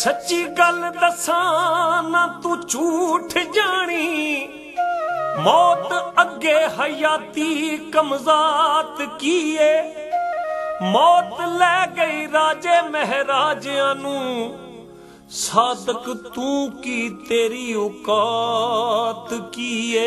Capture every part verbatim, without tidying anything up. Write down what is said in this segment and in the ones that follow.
सच्ची गल दसां ना तू झूठ जानी, मौत अगे हयाती कमजात कीए। मौत लै गई राजे महराजियां नू, सादक तू की तेरी औकात कीए।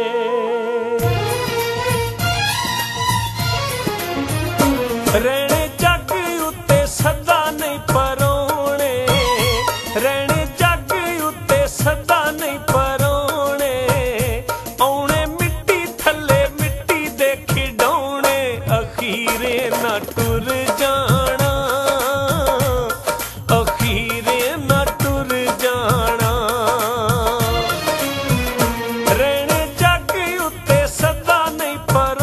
रहने जग उत्ते सदा नहीं परोने, रहने जग उत्ते सदा नहीं परोने, औने मिट्टी थले मिट्टी दे खिडौने, अखीरे ना टुर जाना, अखीरे ना टुर जाना। रहने जग उत्ते सदा नहीं परोने।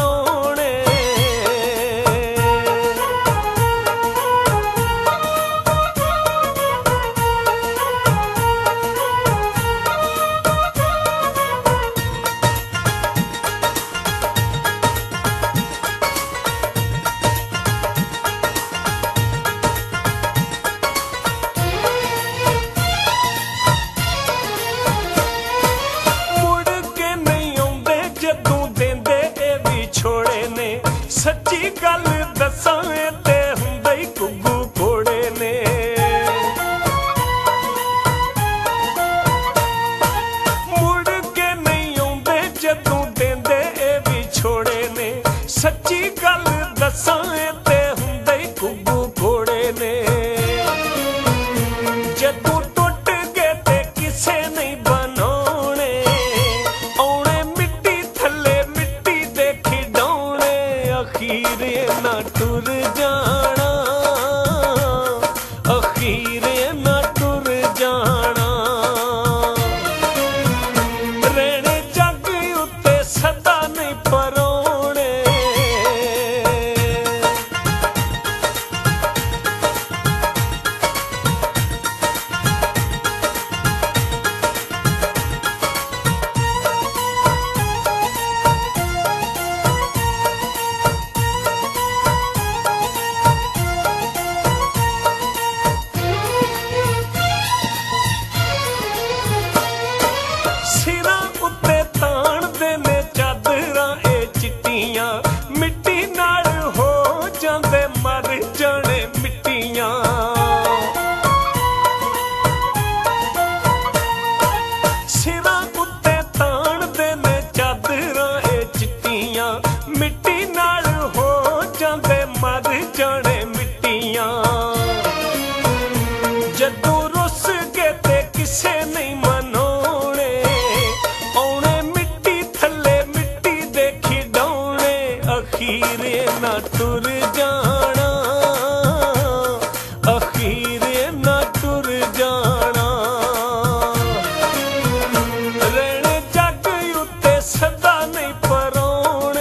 सच्ची गल दसां ते हुंदे ही घुग्गू घोड़े ने, मुड़ के नहीं आउंदे जदों देंदे ए भी छोड़े ने। सच्ची गल दसां ते हुंदे ही घुग्गू घोड़े ने, जदों टुट गए ते किसे नहीं बनाउणे, औणे मिट्टी थल्ले मिट्टी दे खिडौणे, अखीरे ना टुर जाना, अखीरे ना टुर जाना। रहने जग उत्ते सदा नहीं परोने। सिरां उत्ते ताणदे ने चादरां ए चिट्टियां, मिट्टी नाल हो जांदे मर जाने मिट्टियां। सिरां उत्ते ताणदे ने चादरां ए चिट्टियां, मिट्टी नाल हो जांदे मर जाने मिट्टियां। जदों रुस के ते किसे नहीं मनाउणे, औणे मिट्टी थल्ले मिट्टी दे खिडौणे, अखीरे ना टुर जाना, अखीरे ना टुर जाना। रहने जग उत्ते सदा नहीं परोने।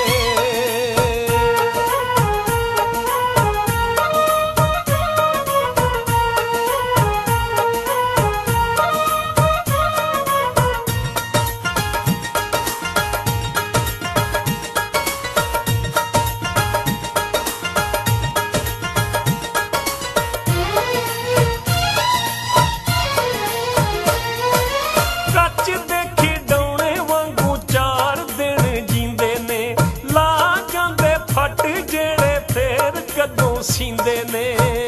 ਕੱਚ ਦੇ ਖਿਡੌਣੇ ਵਾਂਗੂ ਚਾਰ ਦਿਨ ਜੀਂਦੇ ਨੇ, ਲਾ ਜਾਂਦੇ ਫੱਟ ਜਿਹੜੇ ਫੇਰ ਕਦੋਂ ਸੀਂਦੇ ਨੇ।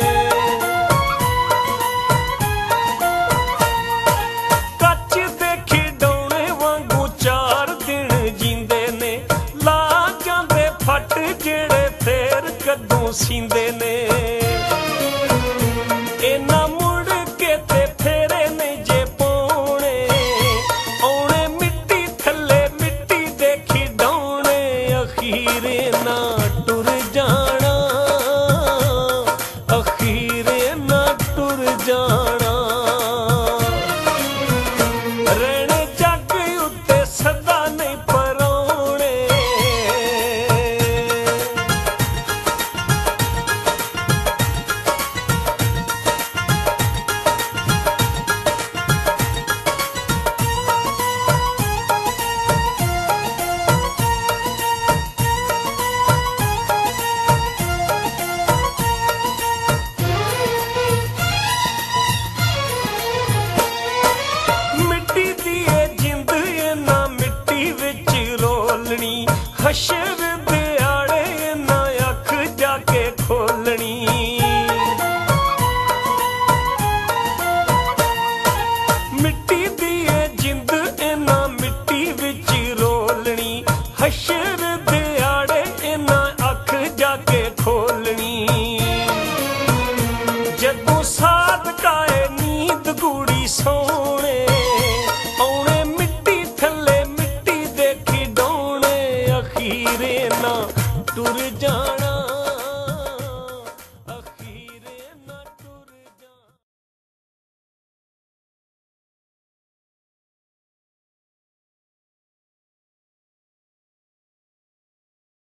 ਕੱਚ ਦੇ ਖਿਡੌਣੇ ਵਾਂਗੂ ਚਾਰ ਦਿਨ ਜੀਂਦੇ ਨੇ, ਲਾ ਜਾਂਦੇ ਫੱਟ ਜਿਹੜੇ ਫੇਰ ਕਦੋਂ ਸੀਂਦੇ ਨੇ। ਇਹਨਾਂ ਮੁੜ ਕੇ ਤੇ ਫੇਰੇ ਨਹੀਂ ਜੇ ਪਾਉਣੇ, औणे मिट्टी थल्ले मिट्टी दे खिडौणे, अखीरे ना टुर जाना, अखीरे ना टुर जाना। रहने जग उत्ते सदा नहीं परोने। ਹਸ਼ਰ ਦਿਹਾੜੇ ਨਾ ਅੱਖ ਜਾ ਕੇ ਖੋਲਣੀ। ਮਿੱਟੀ ਦੀ ਏ ਜਿੰਦ ਇਹਨਾਂ ਮਿੱਟੀ ਵਿੱਚ ਰੋਲਣੀ। ਹਸ਼ਰ ਦਿਹਾੜੇ ਇਹਨਾਂ ਅੱਖ ਜਾ ਕੇ ਖੋਲਣੀ। ਜਦੋਂ ਸਾਧਕਾਏ ਨੀਂਦ ਗੂੜੀ ਸੋਹਣੇ ਆਉਣੇ ਮਿੱਟੀ ਥੱਲੇ ਮਿੱਟੀ ਦੇਖੀ ਡਾਉਣੇ। ਅਖੀਰੇ ਨਾ ਟੁਰ ਜਾਣ